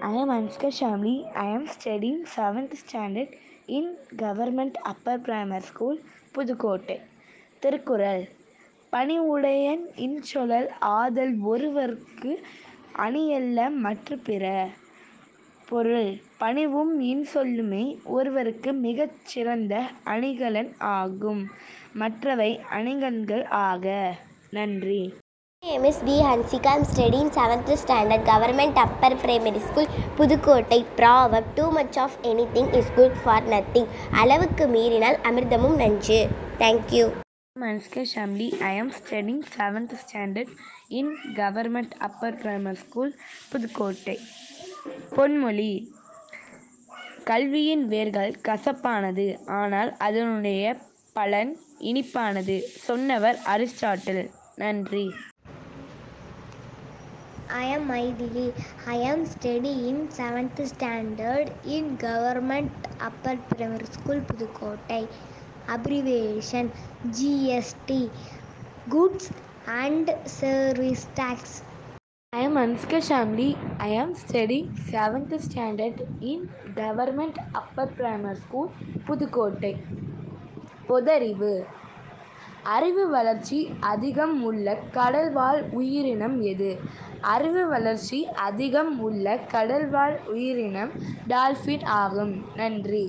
I am Anushka Shamli. I am studying 7th standard in Government Upper Primary School, Pudukkottai. Thirukkural. பணிவுடையன் இன்சொலல் ஆதல் ஒருவற்கு அணியல்ல மற்ற பிற. பொருள். பணிவும் இன்சொல்லுமே ஒருவருக்கு மிகச் சிறந்த அணிகலன் ஆகும். மற்றவை அணிகலன்கள் ஆக. நன்றி. My name is B. Hansika. I am studying 7th standard Government Upper Primary School, Pudukkottai. Proverb: too much of anything is good for nothing. அளவுக்கு மீறினால் அமிர்தமும் நஞ்சு. Thank you. Anushka Shamli. I am studying 7th standard in Government Upper Primary School, Pudukkottai. பொன்மொழி. கல்வியின் வேர்கள் கசப்பானது, ஆனால் அதனுடைய பலன் இனிப்பானது. சொன்னவர் Aristotle. நன்றி. I am Maithili. I am studying 7th standard in Government Upper Primary School, Pudukkottai. Abbreviation: GST, Goods and Service Tax. I am Anushka Shamli. I am studying 7th standard in Government Upper Primary School, Pudukkottai. பொதறிவு. அறிவு வளர்ச்சி அதிகம் உள்ள கடல்வாழ் உயிரினம் எது? அறிவு வளர்ச்சி அதிகம் உள்ள கடல்வாழ் உயிரினம் டால்பின் ஆகும். நன்றி.